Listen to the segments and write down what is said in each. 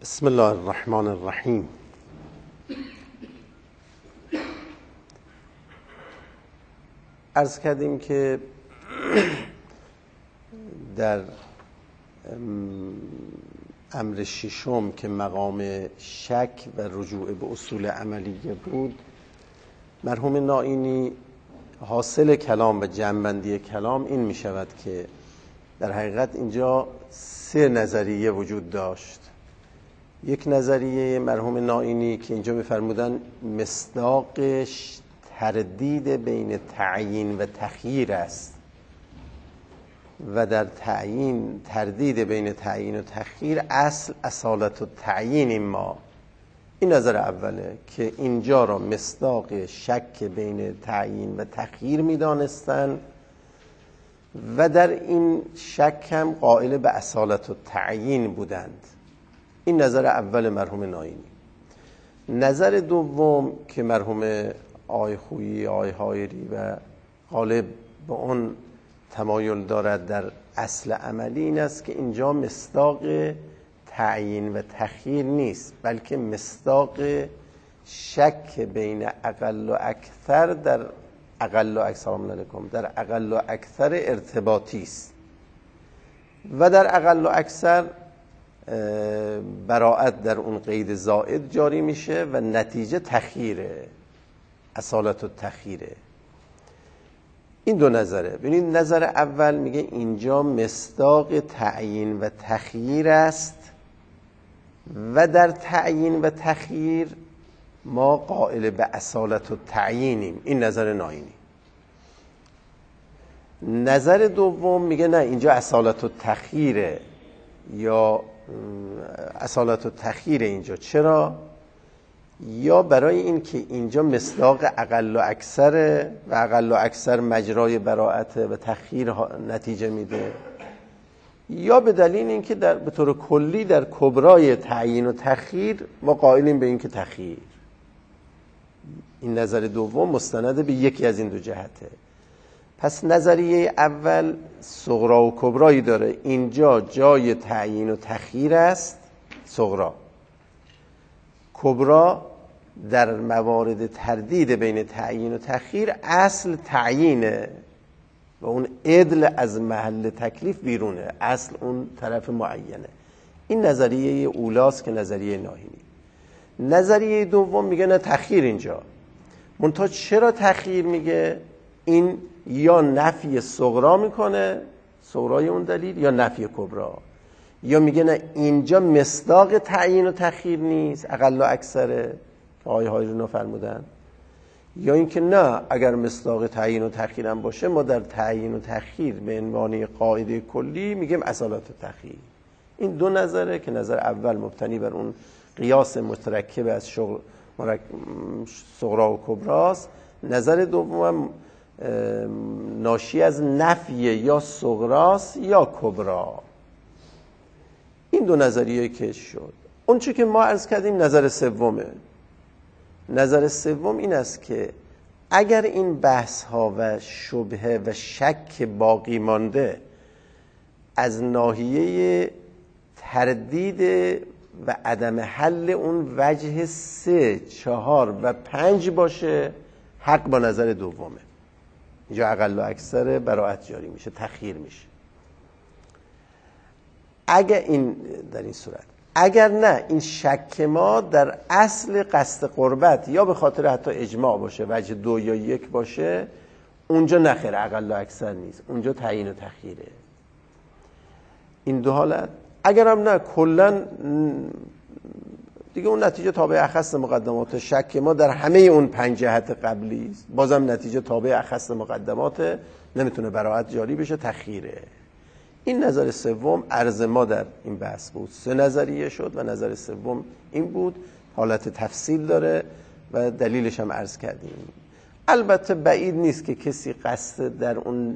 بسم الله الرحمن الرحیم. عرض کردیم که در امر ششم که مقام شک و رجوع به اصول عملیه بود، مرحوم نائینی حاصل کلام و جمع‌بندی کلام این می شود که در حقیقت اینجا سه نظریه وجود داشت. یک نظریه مرحوم نائینی که اینجا می‌فرمودن مصداق تردید بین تعیین و تخییر است و در تردید بین تعیین و تخییر اصالت و تعیین ما. این نظر اوله که اینجا را مصداق شک بین تعیین و تخییر می‌دانستند و در این شک هم قائل به اصالت و تعیین بودند. این نظر اول مرحوم نائینی. نظر دوم که مرحوم آقای خویی، آقای حایری و غالب به اون تمایل دارد در اصل عملی این است که اینجا مصداق تعیین و تخییر نیست، بلکه مصداق شک بین اقل و اکثر در اقل و اکثر ارتباطی است و در اقل و اکثر براءت در اون قید زائد جاری میشه و نتیجه تخییره، اصالت و تخییره. این دو نظره. ببینید نظر اول میگه اینجا مصداق تعیین و تخییر است و در تعیین و تخییر ما قائل به اصالت و تعیینیم. این نظر نائینی. نظر دوم میگه نه، اینجا اصالت و تخییره یا اصالت و تخییر اینجا. چرا؟ یا برای این که اینجا مصداق اقل و اکثره و اقل و اکثر مجرای براءت و تخییر نتیجه میده، یا به دلیل این که به طور کلی در کبرای تعیین و تخییر ما قائلیم به این که تخییر. این نظر دوم مستند به یکی از این دو جهته. پس نظریه اول صغرا و کبرایی داره. اینجا جای تعیین و تخییر است، صغرا. کبرا در موارد تردید بین تعیین و تخییر اصل تعیینه و اون عدل از محل تکلیف بیرونه، اصل اون طرف معینه. این نظریه اولاست که نظریه نائینی. نظریه دوم میگه نه، تخییر اینجا. منتها چرا تخییر میگه؟ این یا نفی صغرا میکنه، صغرای اون دلیل، یا نفی کبرا. یا میگه نه، اینجا مصداق تعیین و تخییر نیست، اقل و اکثره که آقای هایرنا فرمودن. یا اینکه نه، اگر مصداق تعیین و تخییر هم باشه ما در تعیین و تخییر به عنوان قاعده کلی میگیم اصالت و تخییر. این دو نظره که نظر اول مبتنی بر اون قیاس مترکب از صغرا و کبراست. نظر دوم ناشی از نفی یا صغراست یا کبرا. این دو نظریه که شد. اون چی که ما عرض کردیم نظر سومه. نظر سوم این است که اگر این بحث ها و شبهه و شک باقی مانده از ناحیه تردید و عدم حل اون وجه 3، 4 و 5 باشه، حق با نظر دومه. اینجا اقل و اکثر براءت جاری میشه، تخییر میشه. اگر این در این صورت، اگر نه، این شک ما در اصل قصد قربت یا به خاطر حتی اجماع باشه، وجه 2 یا 1 باشه، اونجا نخیر، اقل و اکثر نیست، اونجا تعیین و تخییره. این دو حالت. اگر هم نه، کلن دیگه اون نتیجه تابع اخص مقدمات شک ما در همه اون 5 جهت قبلی است، بازم نتیجه تابع اخص مقدمات، نمیتونه براءت جاری بشه، تخییره. این نظر سوم عرض ما در این بحث بود. 3 نظریه شد و نظر سوم این بود. حالت تفصیل داره و دلیلش هم عرض کردیم. البته بعید نیست که کسی قصد در اون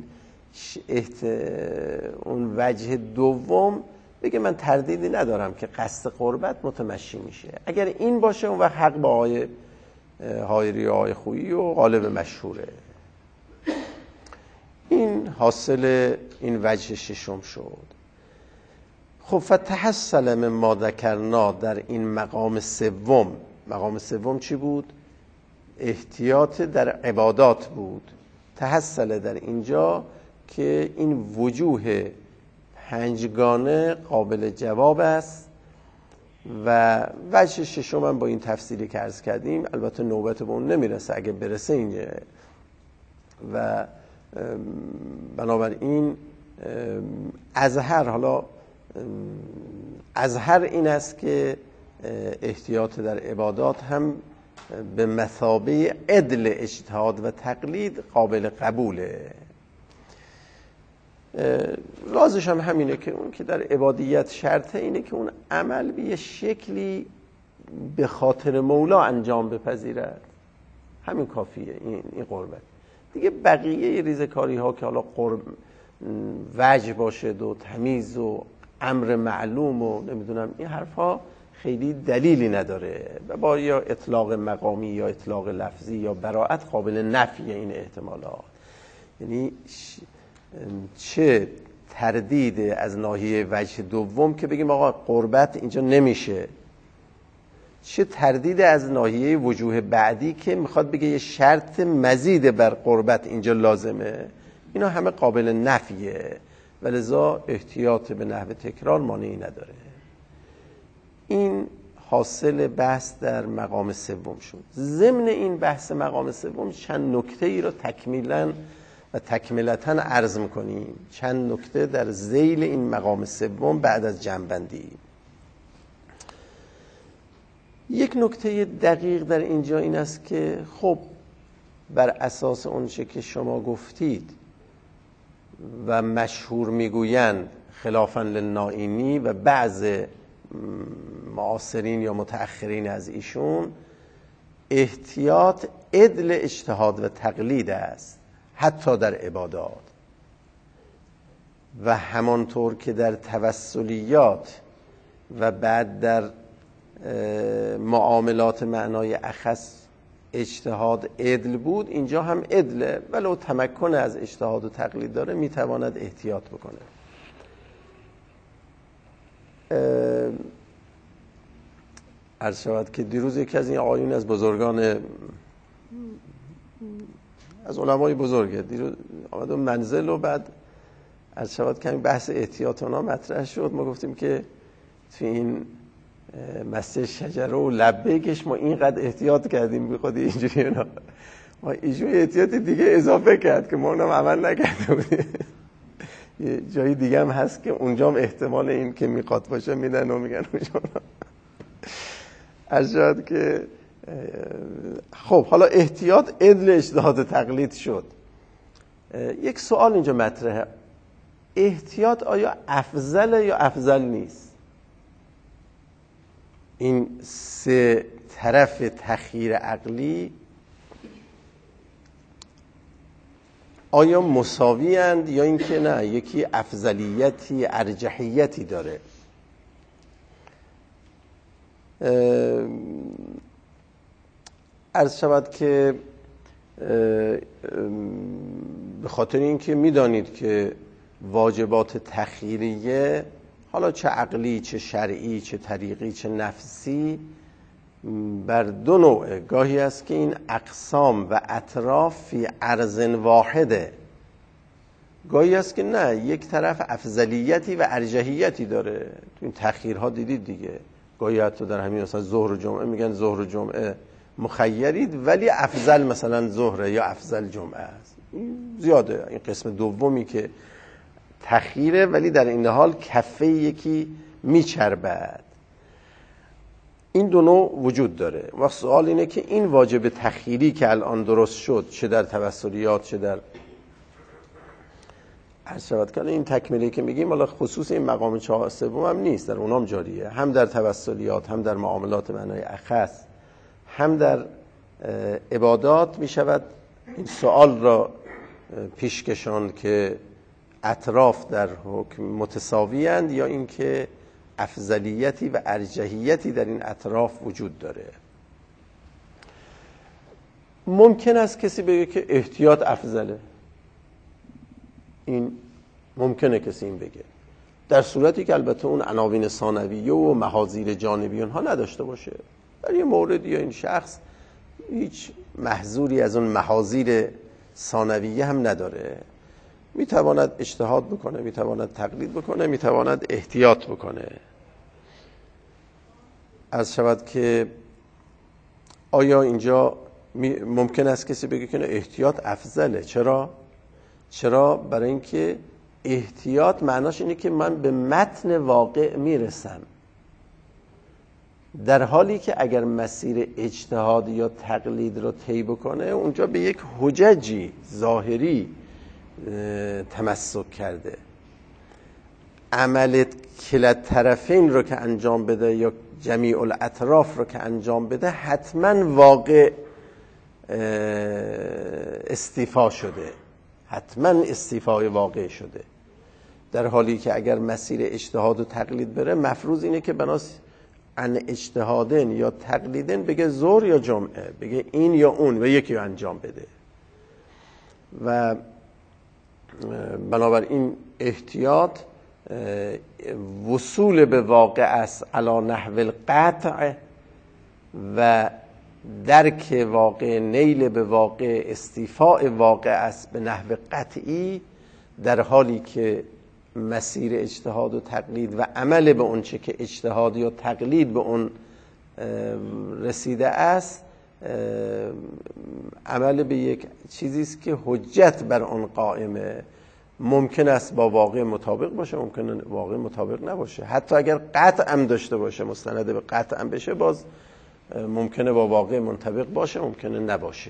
وجه دوم بگه من تردیدی ندارم که قصد قربت متمشی میشه. اگر این باشه اون وقت حق با آقای حایری و آقای خویی و غالب مشهوره. این حاصل این وجه ششم شد. خب فتحصل مما ذکرنا در این مقام سوم چی بود؟ احتیاط در عبادات بود. تحصل در اینجا که این وجوه پنجگانه قابل جواب است و وجه ششم هم با این تفسیری که عرض کردیم، البته نوبت به اون نمیرسه اگه برسه اینجا، و بنابراین اظهر این است که احتیاط در عبادات هم به مثابه عدل اجتهاد و تقلید قابل قبوله. رازش هم همینه که اون که در عبادیت شرطه اینه که اون عمل به یه شکلی به خاطر مولا انجام بپذیرد، همین کافیه. این قربت دیگه. بقیه ریزکاری ها که حالا وجه باشه و تمیز و امر معلوم و نمیدونم این حرفا خیلی دلیلی نداره و با یا اطلاق مقامی یا اطلاق لفظی یا براءت قابل نفی این احتمالات. یعنی چه تردید از ناحیه وجه دوم که بگیم آقا قربت اینجا نمیشه، چه تردید از ناحیه وجوه بعدی که میخواد بگه یه شرط مزید بر قربت اینجا لازمه، اینا همه قابل نفیه و لذا احتیاط به نحو تکرار مانعی نداره. این حاصل بحث در مقام سوم شد. ضمن این بحث مقام سوم چند نکته ای رو تکمیلا و تکملتاً عرض میکنیم، چند نکته در ذیل این مقام سوم بعد از جمع‌بندی. یک نکته دقیق در اینجا این است که خب بر اساس اونچه که شما گفتید و مشهور میگویند خلافاً للنائینی و بعض معاصرین یا متأخرین از ایشون، احتیاط عدل اجتهاد و تقلید است حتی در عبادات، و همانطور که در توسلیات و بعد در معاملات معنای اخص اجتهاد عدل بود، اینجا هم عدله، ولو تمکن از اجتهاد و تقلید داره میتواند احتیاط بکنه. عرض شود که دیروز یکی از این آقایون از بزرگان از علمای بزرگه دیروز آمد و منزل و بعد عرض شود که بحث احتیاط اونا مطرح شد. ما گفتیم که تو این مسجد شجره و لبیکش ما اینقدر احتیاط کردیم بی خود اینجوری اونا، ما ایشون احتیاط دیگه اضافه کرد که ما اونم عمل نکرده بودیم. یه جایی دیگه هم هست که اونجا هم احتمال این که میخواد باشه میدن و میگن اونجا. عرض شد که خب حالا احتیاط عدل اجتهاد تقلید شد. یک سوال اینجا مطرحه، احتیاط آیا افضل یا افضل نیست؟ این سه طرف تخییر عقلی آیا مساوی اند یا اینکه نه یکی افضلیتی ارجحیتی داره؟ عرض شود که به خاطر اینکه میدانید که واجبات تخییریه، حالا چه عقلی چه شرعی چه طریقی چه نفسی، بر دو نوعه. گاهی است که این اقسام و اطراف فی عرض واحده، گاهی است که نه یک طرف افضلیتی و ارجحیتی داره. تو این تخییرها دیدید دیگه، گاهی حتی در همین مثلا ظهر و جمعه میگن ظهر و جمعه مخیرید ولی افضل مثلا ظهر یا افضل جمعه است. زیاده این قسم دومی که تخییره ولی در این حال کفه یکی میچربد. این دو نوع وجود داره و سوال اینه که این واجب تخییری که الان درست شد، چه در توسلیات چه در عرض شود که این تکمیلی که میگیم حالا خصوص این مقام چهار سوم هم نیست، در اونام جاریه، هم در توسلیات هم در معاملات معنای اخص هم در عبادات میشود این سوال را پیش کشاند که اطراف در حکم متساوی اند یا اینکه افضلیتی و ارجحیتی در این اطراف وجود داره. ممکن است کسی بگه که احتیاط افضله، این ممکنه کسی این بگه، در صورتی که البته اون عناوین ثانویه و محاذیر جانبی اونها نداشته باشه. در یه موردی یا این شخص هیچ محذوری از اون محاذیر ثانویه هم نداره، میتواند اجتهاد بکنه، میتواند تقلید بکنه، میتواند احتیاط بکنه. عرض شود که آیا اینجا ممکن است کسی بگه که احتیاط افضله؟ چرا؟ برای اینکه احتیاط معناش اینه که من به متن واقع میرسم، در حالی که اگر مسیر اجتهاد یا تقلید رو طی بکنه اونجا به یک حججی ظاهری تمسک کرده. عمل کلا طرفین رو که انجام بده یا جمیع الاطراف رو که انجام بده حتما واقع استیفا شده، حتما استیفای واقع شده، در حالی که اگر مسیر اجتهاد و تقلید بره مفروض اینه که بناس عن اجتهادن یا تقلیدن بگه ظهر یا جمعه، بگه این یا اون و یکی رو انجام بده. و بنابراین احتیاط وصول به واقع است علی نحو القطع و درک واقع، نیل به واقع، استیفاء واقع است به نحو قطعی، در حالی که مسیر اجتهاد و تقلید و عمل به اون چه که اجتهاد یا تقلید به اون رسیده است عمل به یک چیزی است که حجت بر اون قائمه. ممکن است با واقع مطابق باشه، ممکن واقع مطابق نباشه، حتی اگر قطع هم داشته باشه، مستند به قطع هم بشه، باز ممکنه با واقع منطبق باشه، ممکنه نباشه.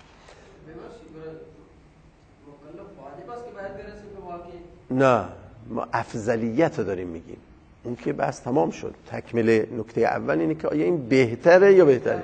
نه، ما افضلیت رو داریم میگیم. اون که بس تمام شد. تکمله نکته اول اینه که آیا این بهتره یا بهتره؟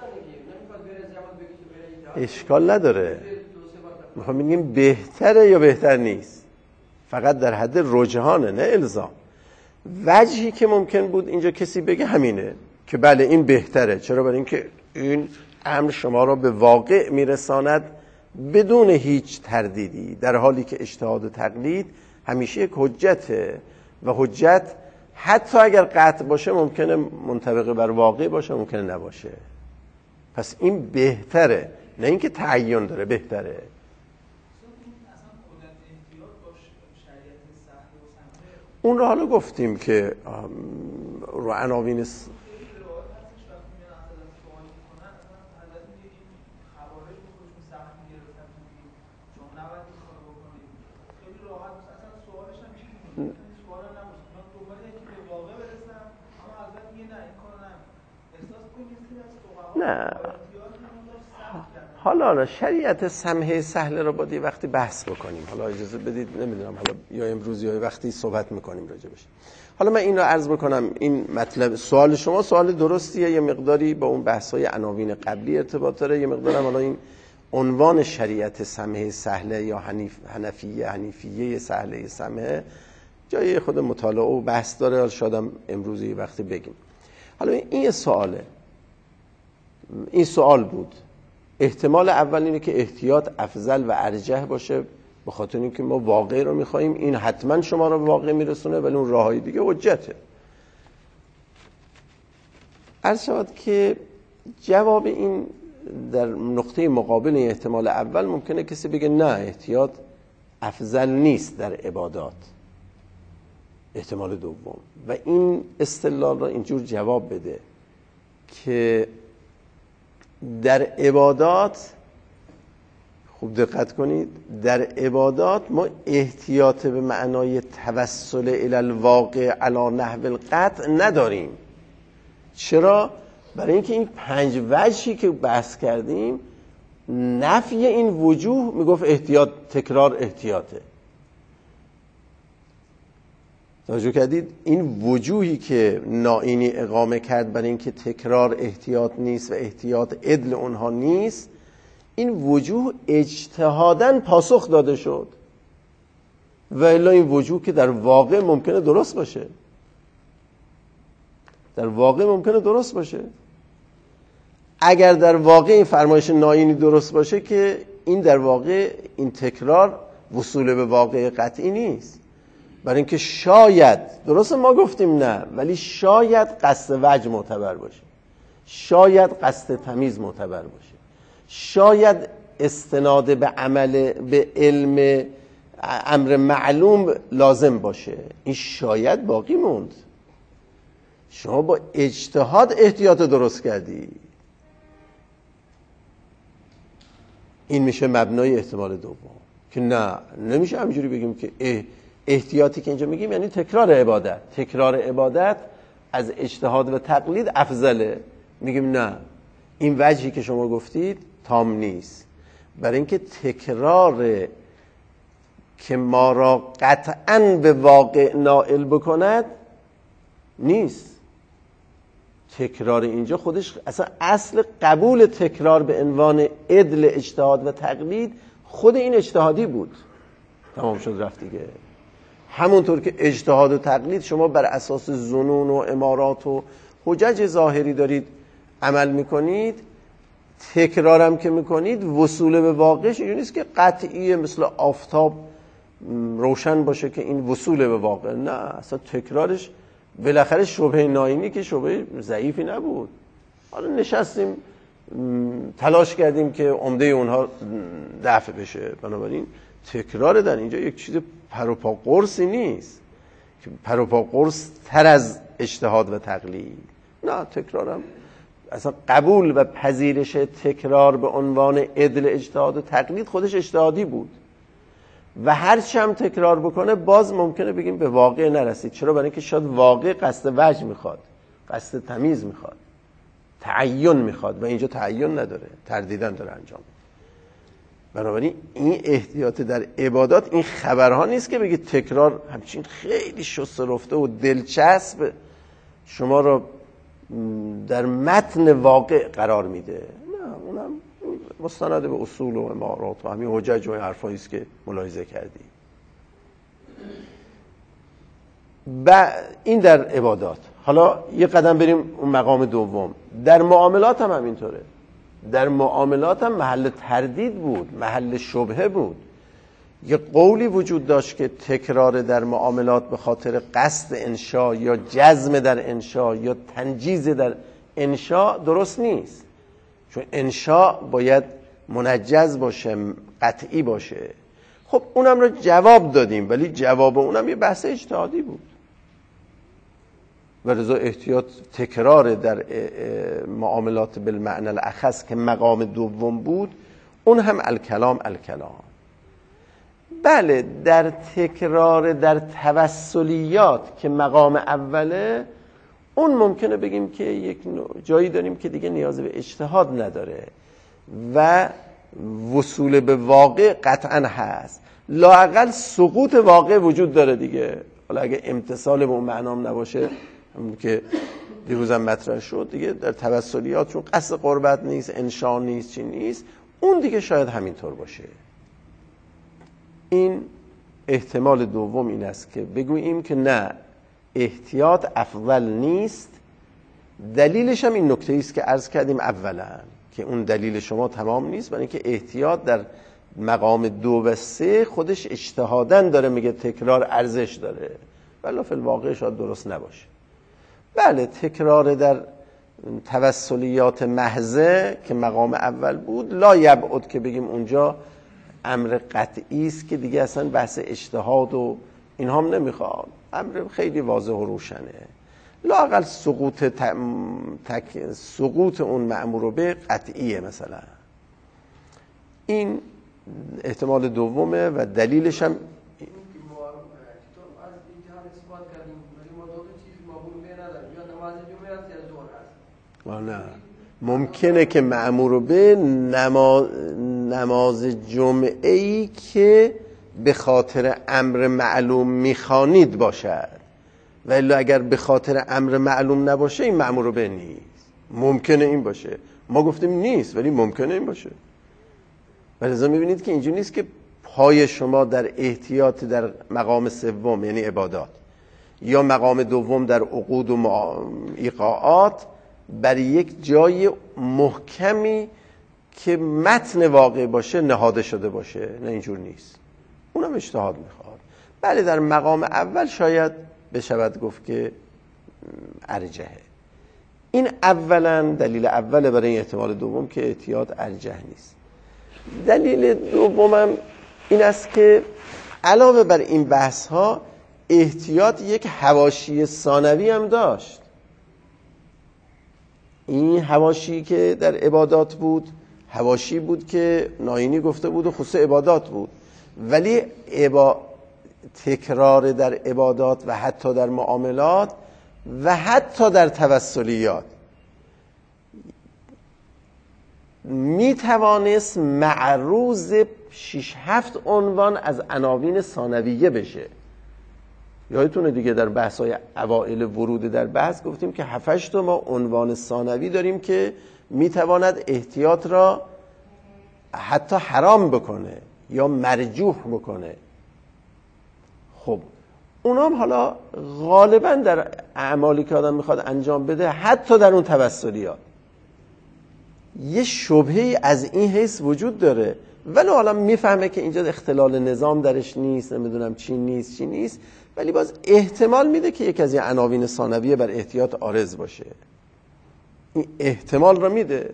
اشکال نداره. میخوام بگیم بهتره یا بهتر نیست، فقط در حد رجحانه، نه الزام. وجهی که ممکن بود اینجا کسی بگه همینه که بله این بهتره. چرا؟ برای اینکه این امر شما را به واقع میرساند بدون هیچ تردیدی، در حالی که اجتهاد و تقلید همیشه یک حجته و حجت حتی اگر قطع باشه ممکنه منطبق بر واقع باشه، ممکنه نباشه. پس این بهتره، نه اینکه تعین داره، بهتره. اون رو حالا گفتیم که رو عناوین نه. حالا شریعت سمحه سهل رو باید وقتی بحث بکنیم. حالا اجازه بدید، نمیدونم حالا یا امروز یا وقتی صحبت میکنیم راجع بهش. حالا من این رو عرض بکنم، این مطلب سوال شما سوال درستیه، یه مقداری با اون بحث‌های عناوین قبلی ارتباط داره، یه مقدارم حالا این عنوان شریعت سمحه سهله یا حنیفیه سهله سمحه جای خود مطالعه و بحث داره. حالا شاید هم امروز یه وقتی بگیم. حالا این سواله، این سوال بود. احتمال اول اینه که احتیاط افضل و ارجح باشه، به خاطر اینکه ما واقع رو میخواییم، این حتما شما رو به واقع میرسونه، ولی اون راههای دیگه حجته. عرض شود که جواب این در نقطه مقابل این احتمال اول ممکنه کسی بگه نه، احتیاط افضل نیست در عبادات. احتمال دوم و این استدلال را اینجور جواب بده که در عبادات، خوب دقت کنید، در عبادات ما احتیاط به معنای توسل الی الواقع علی نحو القطع نداریم. چرا؟ برای اینکه این 5 وجهی که بحث کردیم، نفی این وجوه میگفت احتیاط، تکرار احتیاطه. توجه کردید؟ این وجوهی که نائینی اقامه کرد برای اینکه تکرار احتیاط نیست و احتیاط عدل اونها نیست، این وجوه اجتهاداً پاسخ داده شد. و الا این وجوه که در واقع ممکنه درست باشه، در واقع ممکنه درست باشه. اگر در واقع این فرمایش نائینی درست باشه که این در واقع این تکرار وصول به واقع قطعی نیست، برای اینکه شاید، درسته ما گفتیم نه، ولی شاید قصد وجه معتبر باشه، شاید قصد تمیز معتبر باشه، شاید استناد به عمل به علم امر معلوم لازم باشه. این شاید باقی موند. شما با اجتهاد احتیاط درست کردی، این میشه مبنای احتمال دوم. که نه، نمیشه همینجوری بگیم که احتیاطی که اینجا میگیم یعنی تکرار عبادت. تکرار عبادت از اجتهاد و تقلید افضله. میگیم نه، این وجهی که شما گفتید تام نیست، برای اینکه تکرار که ما را قطعاً به واقع نائل بکند نیست. تکرار اینجا خودش اصلا اصل قبول تکرار به عنوان عدل اجتهاد و تقلید خود این اجتهادی بود. تمام شد رفت دیگه. همونطور که اجتهاد و تقلید شما بر اساس ظنون و امارات و حجج ظاهری دارید عمل میکنید، تکرارم که میکنید وصول به واقعش اینجوری نیست که قطعیه مثل آفتاب روشن باشه که این وصول به واقع. نه، اصلا تکرارش بالاخره شبهه ناینی که شبهه ضعیفی نبود. حالا نشستیم تلاش کردیم که عمده اونها دفع بشه. بنابراین تکرار در اینجا یک چیز پروپا قرصی نیست که پروپا قرص تر از اجتهاد و تقلید. نه، تکرارم اصلا قبول و پذیرش تکرار به عنوان عدل اجتهاد و تقلید خودش اجتهادی بود و هر چم تکرار بکنه باز ممکنه بگیم به واقع نرسید. چرا؟ برای اینکه شاید واقع قصد وجه میخواد، قصد تمیز میخواد، تعین میخواد و اینجا تعین نداره، تردیدن داره انجام. بنابراین این احتیاط در عبادات این خبرها نیست که بگید تکرار همچین خیلی شسته رفته و دلچسب شما را در متن واقع قرار میده. نه، اونم مستند به اصول و امارات و همین حجج و این حرفایی است که ملاحظه کردی. این در عبادات. حالا یه قدم بریم اون مقام دوم. در معاملات هم همینطوره. در معاملات هم محل تردید بود، محل شبهه بود. یه قولی وجود داشت که تکرار در معاملات به خاطر قصد انشا یا جزم در انشا یا تنجیز در انشا درست نیست، چون انشا باید منجز باشه، قطعی باشه. خب اونم رو جواب دادیم، ولی جواب اونم یه بحث اجتهادی بود و لذا احتیاط تکرار در معاملات بالمعنى الاخص که مقام دوم بود، اون هم الکلام. بله، در تکرار در توسلیات که مقام اوله، اون ممکنه بگیم که یک جایی داریم که دیگه نیاز به اجتهاد نداره و وصول به واقع قطعا هست، لااقل سقوط واقع وجود داره دیگه. حالا اگه امتصال به اون معنام نباشه، همون که دیروزم مطرح شد دیگه، در توسلیات چون قصد قربت نیست، انشا نیست، چی نیست، اون دیگه شاید همینطور باشه. این احتمال دوم این است که بگوییم که نه، احتیاط افضل نیست. دلیلش هم این نکته است که عرض کردیم اولا، که اون دلیل شما تمام نیست، برای اینکه احتیاط در مقام 2 و 3 خودش اجتهاداً داره میگه تکرار ارزش داره، ولی فی الواقع شاید درست نباشه. بله، تکرار در توسلیات محضه که مقام اول بود، لا یبعد که بگیم اونجا امر قطعی است که دیگه اصلا بحث اجتهاد و این هم نمیخواد، امر خیلی واضح و روشنه. لااقل سقوط اون مأمور به قطعیه مثلا. این احتمال دومه و دلیلش هم نه، ممکنه که مأمور به نماز جمعه ای که به خاطر امر معلوم میخوانید باشد، ولی اگر به خاطر امر معلوم نباشه این مأمور به نیست. ممکنه این باشه، ما گفتیم نیست ولی ممکنه این باشه. ولذا میبینید که اینجوری نیست که پای شما در احتیاط در مقام سوم یعنی عبادات یا مقام دوم در عقود و ایقاعات بر یک جای محکمی که متن واقع باشه نهاده شده باشه. نه، اینجور نیست. اونم اجتهاد میخواد. بله در مقام اول شاید بشود گفت که ارجحه. این اولا دلیل اول برای این احتمال دوم که احتیاط ارجح نیست. دلیل دومم این است که علاوه بر این بحث ها احتیاط یک حواشی ثانوی هم داشت. این حواشی که در عبادات بود حواشی بود که ناینی گفته بود و خصوص عبادات بود، ولی تکرار در عبادات و حتی در معاملات و حتی در توسلیات می توانست معروض 6-7 عنوان از عناوین ثانویه بشه. یادتونه دیگه در بحث‌های اوائل ورود در بحث گفتیم که 7-8 تا ما عنوان ثانوی داریم که می تواند احتیاط را حتی حرام بکنه یا مرجوح بکنه. خب اونام حالا غالبا در اعمالی که آدم میخواد انجام بده، حتی در اون توسلیات، یه شبهه از این حیث وجود داره، ولی حالا میفهمه که اینجا اختلال نظام درش نیست، نمیدونم چی نیست، ولی باز احتمال میده که یک از این عناوین ثانویه بر احتیاط عارض باشه. این احتمال را میده.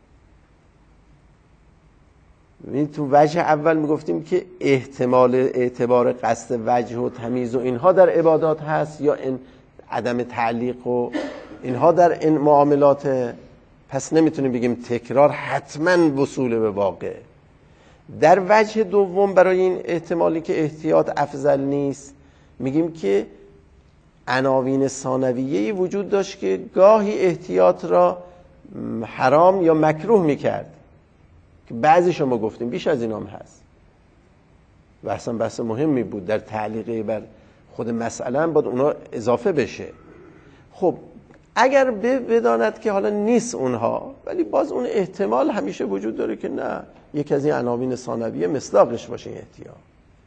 این تو وجه اول میگفتیم که احتمال اعتبار قصد وجه و تمیز و اینها در عبادات هست یا این عدم تعلیق و اینها در این معاملات، پس نمیتونیم بگیم تکرار حتما وصول به واقع. در وجه دوم برای این احتمالی که احتیاط افضل نیست میگیم که عناوین ثانویه‌ای وجود داشت که گاهی احتیاط را حرام یا مکروه میکرد، که بعضی شما گفتیم بیش از اینام هست و اصلا بحث مهمی بود در تعلیقه بر خود مسئله باید اونا اضافه بشه. خب اگر بداند که حالا نیست اونها، ولی باز اون احتمال همیشه وجود داره که نه یک از این عناوین ثانویه مصداقش باشه این احتیاط،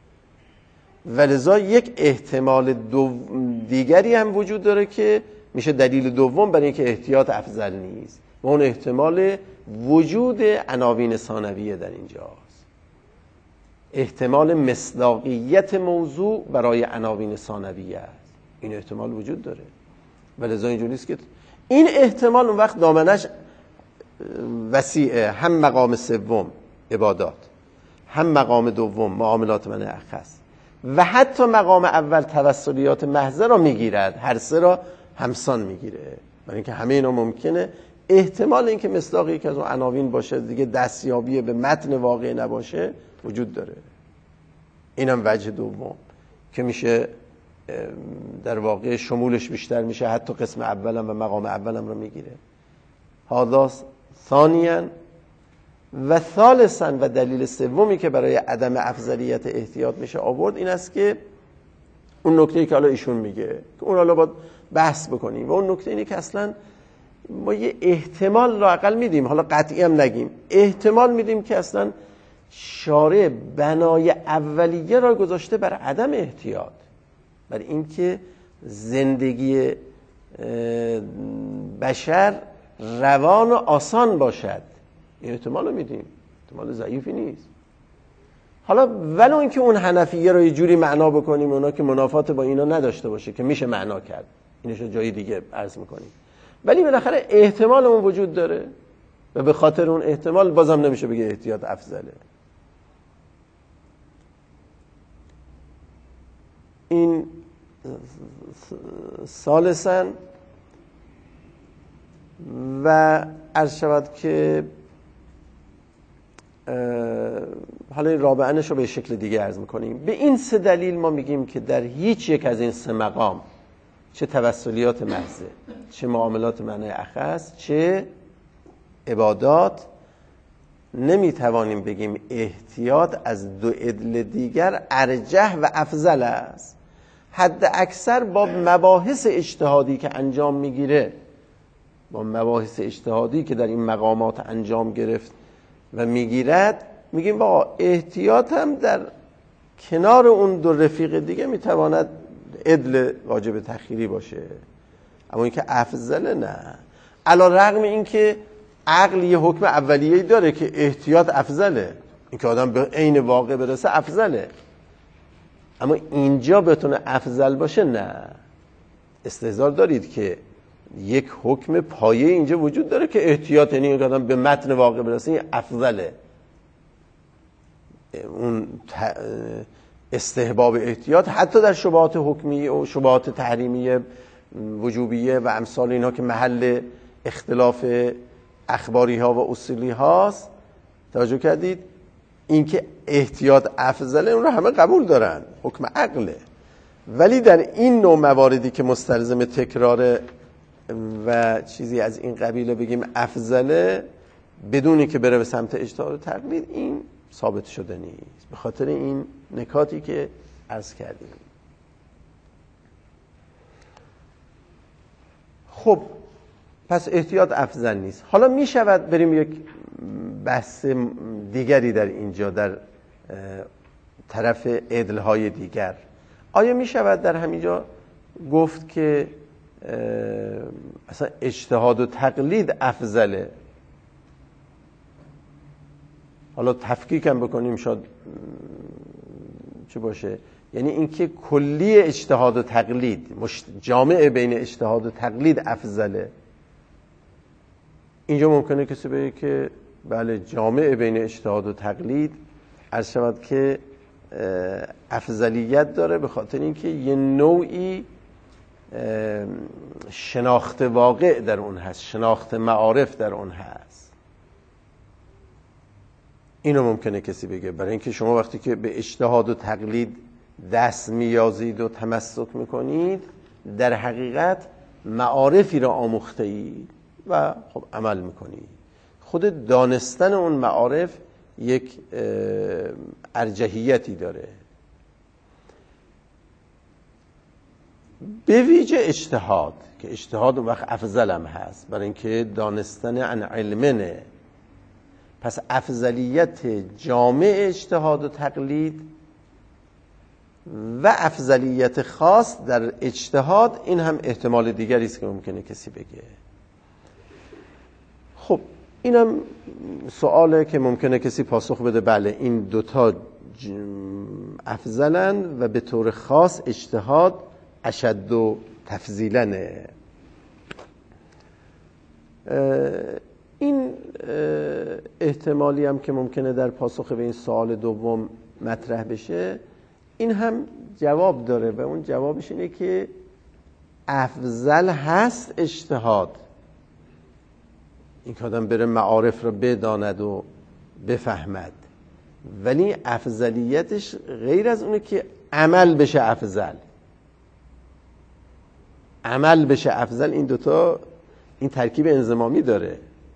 ولذا یک احتمال دیگری هم وجود داره که میشه دلیل دوم برای اینکه احتیاط افضل نیست و اون احتمال وجود عناوین ثانویه در اینجاست. احتمال مصداقیت موضوع برای عناوین ثانویه است، این احتمال وجود داره. ولذا اینجوری است که این احتمال اون وقت دامنش وسیعه، هم مقام سوم عبادات، هم مقام دوم معاملات من اخص و حتی مقام اول توسلیات محض را میگیرد، هر سه را همسان میگیره، برای اینکه همه اینا ممکنه. احتمال اینکه مصداق یکی از اون عناوین باشه دیگه دستیابی به متن واقع نباشه وجود داره. اینم وجه دوم که میشه در واقع شمولش بیشتر میشه، حتی قسم اولم و مقام اولم رو میگیره. هذا ثانیاً و ثالثاً و دلیل سومی که برای عدم افضلیت احتیاط میشه آورد این است که اون نکته‌ای که حالا ایشون میگه که اون حالا باید بحث بکنیم، و اون نکته اینه که اصلاً ما یه احتمال را اقل میدیم، حالا قطعی هم نگیم، احتمال میدیم که اصلاً شارع بنای اولیه را گذاشته بر عدم احتیاط، بر اینکه زندگی بشر روان و آسان باشد. این احتمال رو میدیم، احتمال ضعیفی نیست. حالا ولو اینکه اون حنفیه رو یه جوری معنا بکنیم اونا که منافات با اینا نداشته باشه که میشه معنا کرد، اینش رو جای دیگه عرض میکنیم، ولی بالاخره احتمال اون وجود داره و به خاطر اون احتمال بازم نمیشه بگه احتیاط افضله. این ثالثاً و عرض شود که حالا رابعنش رو به شکل دیگه عرض میکنیم. به این سه دلیل ما میگیم که در هیچ یک از این سه مقام، چه توسلیات محضه، چه معاملات معنی اخص، چه عبادات، نمیتوانیم بگیم احتیاط از دو عدل دیگر ارجح و افضل است. حد اکثر با مباحث اجتهادی که انجام میگیره، با مباحث اجتهادی که در این مقامات انجام گرفت و میگیرد، میگیم با احتیاط هم در کنار اون دو رفیق دیگه میتواند عدل واجب تخیری باشه، اما اینکه افضل نه. علی رغم این که عقل یه حکم اولیه‌ای داره که احتیاط افضله، اینکه آدم به عین واقع برسه افضله، اما اینجا بتونه افضل باشه نه. استحضار دارید که یک حکم پایه اینجا وجود داره که احتیاط، یعنی این آدم به متن واقع برسه این افضله. اون استحباب احتیاط حتی در شبهات حکمی و شبهات تحریمیه وجوبیه و امثال اینها که محل اختلاف اخباری ها و اصولی هاست، توجه کردید اینکه احتیاط افضله اون رو همه قبول دارن، حکم عقله. ولی در این نوع مواردی که مستلزم تکرار و چیزی از این قبیله بگیم افضله بدونی که بره به سمت اجتهاد و تقلید، این ثابت شده نیست، به خاطر این نکاتی که عرض کردیم. خب پس احتیاط افضل نیست. حالا می شود بریم یک بحث دیگری در اینجا در طرف عدل‌های دیگر. آیا می شود در همینجا گفت که اصلا اجتهاد و تقلید افضله؟ حالا تفکیک هم بکنیم شاید چه باشه، یعنی اینکه کلی اجتهاد و تقلید جامع بین اجتهاد و تقلید افضله. اینجا ممکنه کسی بگه که بله جامع بین اجتهاد و تقلید عرض شود که افضلیت داره، به خاطر اینکه یه نوعی شناخت واقع در اون هست، شناخت معارف در اون هست. اینو ممکنه کسی بگه، برای اینکه شما وقتی که به اجتهاد و تقلید دست میازید و تمسک میکنید در حقیقت معارفی را آموخته اید و خب عمل میکنید. خود دانستن اون معارف یک ارجحیتی داره. به ویژه اجتهاد که اجتهاد اون وقت افضل هم هست، برای اینکه دانستن عن علمنه. پس افضلیت جامع اجتهاد و تقلید و افضلیت خاص در اجتهاد، این هم احتمال دیگری است که ممکنه کسی بگه. خب اینم سواله که ممکنه کسی پاسخ بده بله این دوتا افضلن و به طور خاص اجتهاد اشد و تفضیلنه. این احتمالی هم که ممکنه در پاسخ به این سوال دوم مطرح بشه، این هم جواب داره و اون جوابش اینه که افضل هست اجتهاد، این که آدم بره معارف رو بداند و بفهمد، ولی افضلیتش غیر از اونه که عمل بشه افضل. عمل بشه افضل، این دوتا این ترکیب انضمامی داره،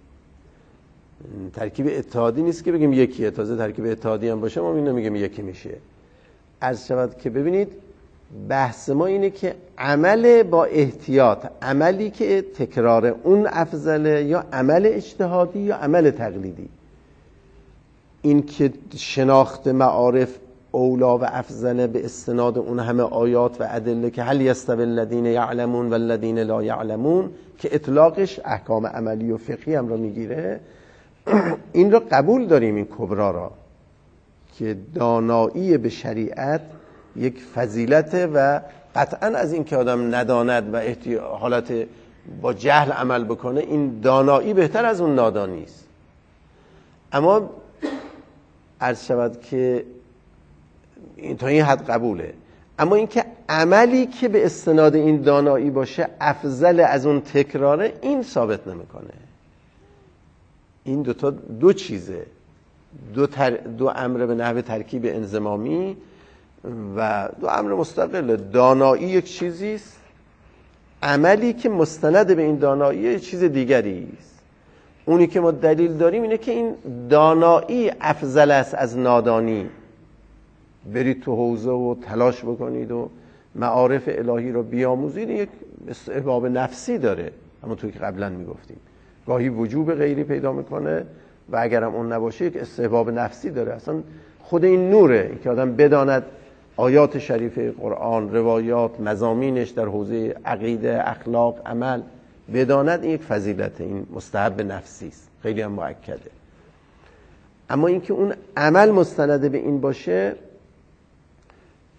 ترکیب اتحادی نیست که بگیم یکیه. تازه ترکیب اتحادی هم باشه ما اینو میگیم یکی میشه. عرض شود که ببینید بحث ما اینه که عمل با احتیاط، عملی که تکرار اون افضله یا عمل اجتهادی یا عمل تقلیدی. این که شناخت معارف اولا و افضله به استناد اون همه آیات و ادله که هل یستوی الذین یعلمون و الذین لا یعلمون که اطلاقش احکام عملی و فقهی هم رو میگیره، این رو قبول داریم، این کبرا را که دانایی به شریعت یک فضیلته و قطعا از این که آدم نداند و حالت با جهل عمل بکنه، این دانایی بهتر از اون نادانی است. اما عرض شود که این تا این حد قبوله، اما این که عملی که به استناد این دانایی باشه افضل از اون تکراره، این ثابت نمیکنه. این دو چیزه، دو امر به نحو ترکیب انضمامی و دو امر مستقل. دانایی یک چیزیست، عملی که مستند به این دانایی یک چیز دیگری است. اونی که ما دلیل داریم اینه که این دانایی افضل است از نادانی. برید تو حوزه و تلاش بکنید و معارف الهی رو بیاموزید، یک استحباب نفسی داره، اما توی که قبلا میگفتیم گاهی وجوب غیری پیدا میکنه و اگرم اون نباشه یک استحباب نفسی داره. اصلا خود این نوره، این که آدم بداند آیات شریفه قرآن، روایات، مضامینش در حوزه عقیده، اخلاق، عمل بداند، این یک فضیلته، این مستحب نفسی است، خیلی هم مؤکده. اما اینکه اون عمل مستند به این باشه،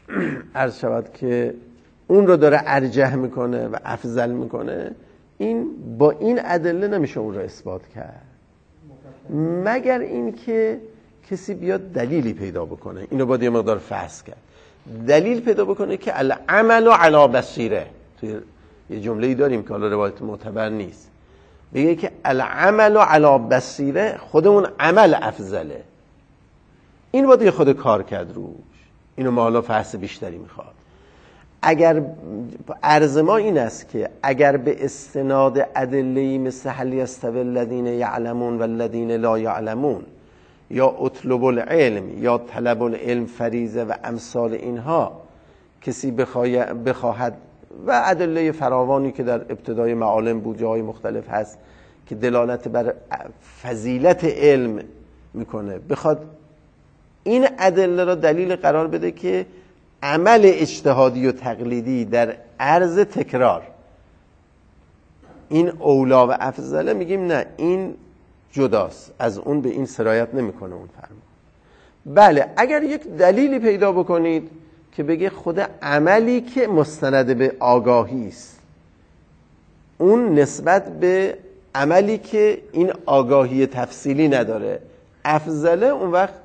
عرض شود که اون رو داره ارجح میکنه و افضل میکنه، این با این ادله نمیشه اون رو اثبات کرد، مگر این که کسی بیاد دلیلی پیدا بکنه. اینو باید یه مقدار فحص کرد، دلیل پیدا بکنه که العمل علی بصیره. توی یه جمله‌ای داریم که حالا روایت معتبر نیست، بگه که العمل علی بصیره، خودمون عمل افضله. این باید یه خود کار کرد روش، اینو ما حالا فحص بیشتری میخواد. اگر عرض ما این است که اگر به استناد ادله‌ای مثل هل یستوی الذین یعلمون و الذین لا یعلمون یا اطلب العلم یا طلب العلم فریضه و امثال اینها کسی بخواهد و ادله فراوانی که در ابتدای معالم بود، جاهای مختلف هست که دلالت بر فضیلت علم میکنه، بخواد این ادله را دلیل قرار بده که عمل اجتهادی و تقلیدی در عرض تکرار این اولا و افضله، میگیم نه، این جداست از اون، به این سرایت نمیکنه اون فرمان. بله اگر یک دلیلی پیدا بکنید که بگه خود عملی که مستند به آگاهی است اون نسبت به عملی که این آگاهی تفصیلی نداره افضله، اون وقت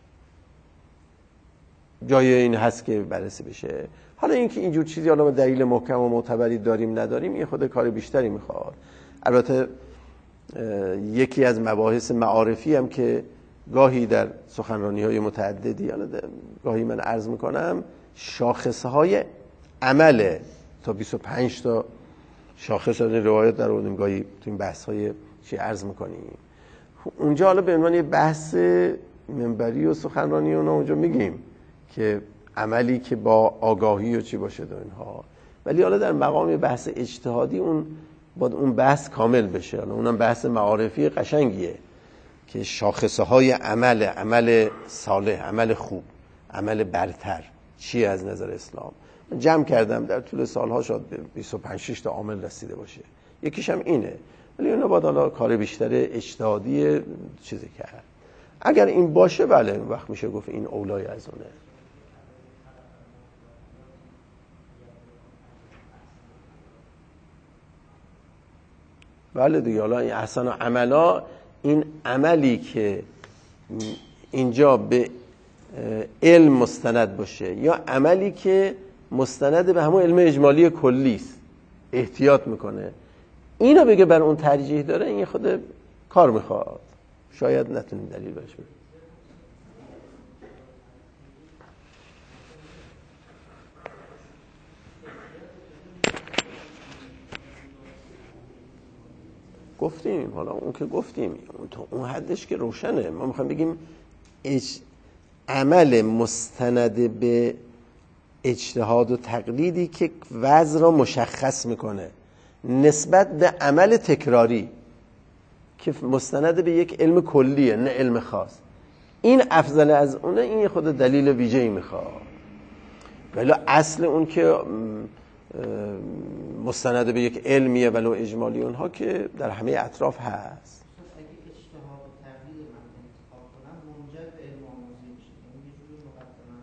جای این هست که بررسی بشه. حالا اینکه اینجور چیزی حالا دلیل محکم و معتبری داریم نداریم، این خود کار بیشتری میخواد. البته یکی از مباحث معارفی هم که گاهی در سخنرانی‌های متعددی، حالا گاهی من عرض میکنم، شاخصهای عمله، تا 25 تا شاخص از روایت در آوردیم، گاهی تو این بحث‌های چی عرض میکنیم. اونجا حالا به عنوان یه بحث منبری و سخنرانی اونا اونجا میگیم که عملی که با آگاهی و چی باشه و اینها، ولی حالا در مقام بحث اجتهادی اون باید اون بحث کامل بشه. حالا اونم بحث معارفی قشنگیه که شاخصه های عمل صالح، عمل خوب، عمل برتر چیه از نظر اسلام. من جمع کردم در طول سالها شاید به 25-6 تا عامل رسیده باشه، یکیش هم اینه، ولی اونا باید حالا کار بیشتر اجتهادی چیزی کرد. اگر این باشه بله وقت میشه گفت این اولای از اونه. بله دیگه، حالا این احسن عملا، این عملی که اینجا به علم مستند باشه یا عملی که مستند به همون علم اجمالی کلی است، احتیاط میکنه، اینو بگه بر اون ترجیح داره، این خود کار میخواد، شاید نتونیم دلیل برش بگیم. گفتیم، حالا اون که گفتیم اون حدش که روشنه. ما میخوایم بگیم عمل مستند به اجتهاد و تقلیدی که وضع را مشخص میکنه نسبت به عمل تکراری که مستند به یک علم کلیه نه علم خاص، این افضل از اونه، این خود دلیل ویژه‌ای میخواد. ولی اصل اون که مستند به یک علمیه ولو اجمالی، اونها که در همه اطراف هست. اگه اجتهاد و تقلید من انتخاب کنم منجر به علم آموزی میشه، یعنی یه جوری مقدمه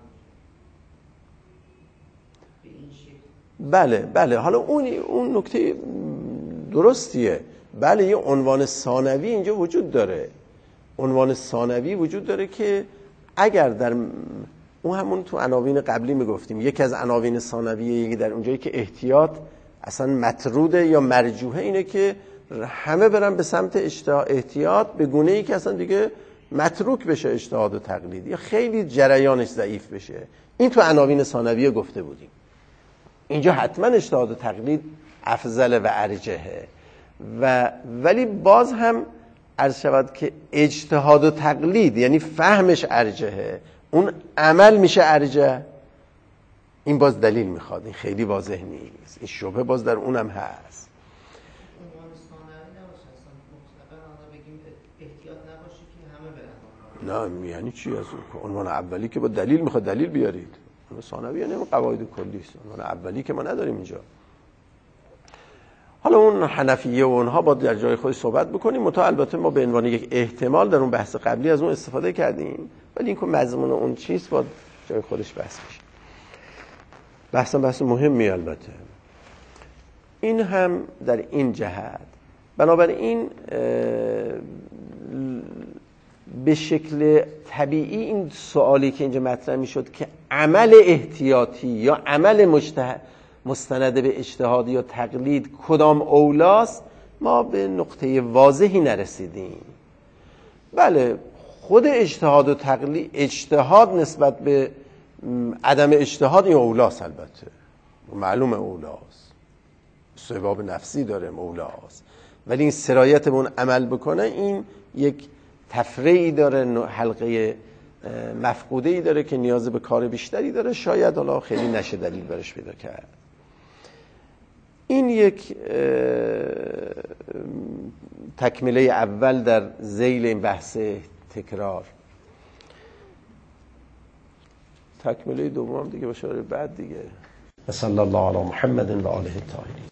به این شکل. بله حالا اون نکته درستیه. بله یه عنوان ثانوی اینجا وجود داره، عنوان ثانوی وجود داره که اگر در اون همون تو عناوین قبلی میگفتیم، یکی از عناوین ثانویه یکی در اونجایی که احتیاط اصلا مطروده یا مرجوحه، اینه که همه برن به سمت احتیاط به گونه‌ای که اصلا دیگه متروک بشه اجتهاد و تقلید یا خیلی جریانش ضعیف بشه. این تو عناوین ثانویه گفته بودیم. اینجا حتما اجتهاد و تقلید افضل و ارجحه، ولی باز هم عرض شود که اجتهاد و تقلید یعنی فهمش ارجحه، اون عمل میشه ارجح. این باز دلیل میخواد، این خیلی واضح نیست، این شبهه باز در اونم هست. عنوان ثانوی نباشه، اصلا مطلقاً آنها بگیم احتیاط نباشه که همه برن. نه یعنی چی؟ از عنوان اولی که با دلیل میخواد دلیل بیارید. عنوان ثانوی یعنی قواعد کلی است، عنوان اولی که ما نداریم اینجا. حالا اون حنفیه و اونها با در جای خودش صحبت بکنیم، البته ما به عنوان یک احتمال در اون بحث قبلی از اون استفاده کردیم، ولی این که مضمون اون چیست با جای خودش بحث میشه. بحث مهمی البته. این هم در این جهت. بنابراین به شکل طبیعی این سوالی که اینجا مطرح میشد که عمل احتیاطی یا عمل مستند به اجتهاد یا تقلید کدام اولاست، ما به نقطه واضحی نرسیدیم. بله خود اجتهاد و تقلید، اجتهاد نسبت به عدم اجتهاد این اولاست، البته معلوم اولاست، استحباب نفسی داره اولاست، ولی این سرایت به اون عمل بکنه این یک تفریعی داره، حلقه مفقوده‌ای داره که نیاز به کار بیشتری داره، شاید حالا خیلی نشه دلیل برش پیدا کرد. این یک تکمله اول در ذیل این بحث تکرار. تکمله دوم دیگه باشه بعد دیگه. صلی الله علی محمد و آله الطاهرین.